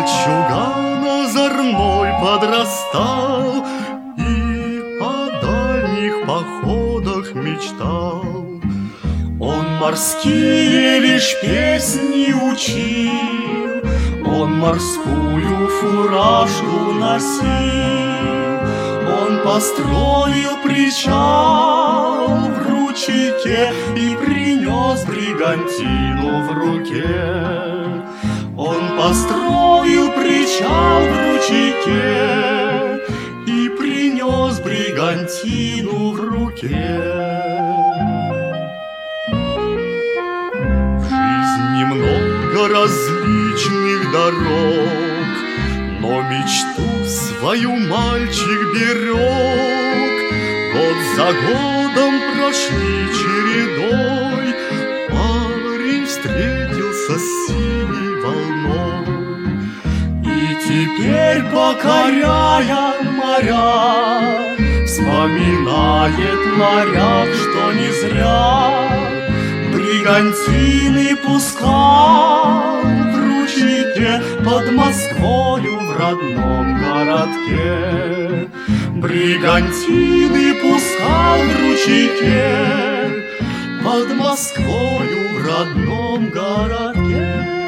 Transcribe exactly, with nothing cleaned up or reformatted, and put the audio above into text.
Мальчуган озорной подрастал и о дальних походах мечтал. Он морские лишь песни учил, он морскую фуражку носил, он построил причал в ручейке и принес бригантину в руке. Он построил причал в ручейке и принес бригантину в руке. В жизни много различных дорог, но мечту свою мальчик берег. Год за годом прошли чередой, парень встретился с синей волной. И теперь, покоряя моря, вспоминает моряк, что не зря бригантины пускал в ручейке под Москвою в родном городке. Бригантины пускал в ручейке под Москвою в родном городке.